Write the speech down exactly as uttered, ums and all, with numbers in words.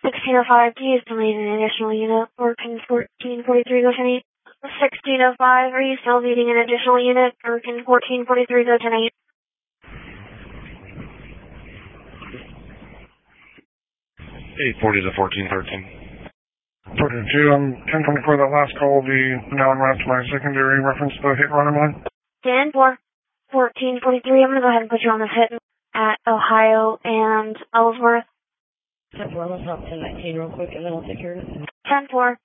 sixteen oh five, do you still need an additional unit for pin fourteen forty-three, go ten eight? sixteen oh five, are you still needing an additional unit for pin fourteen forty-three, go ten eight? eight forty to fourteen thirteen. fourteen two, um, ten twenty-four, that last call will be now en route to my secondary reference to the hit running line. ten four, fourteen forty-three, I'm going to go ahead and put you on this hit at Ohio and Ellsworth. ten four, let's hop ten nineteen real quick and then I'll take care of it. ten four.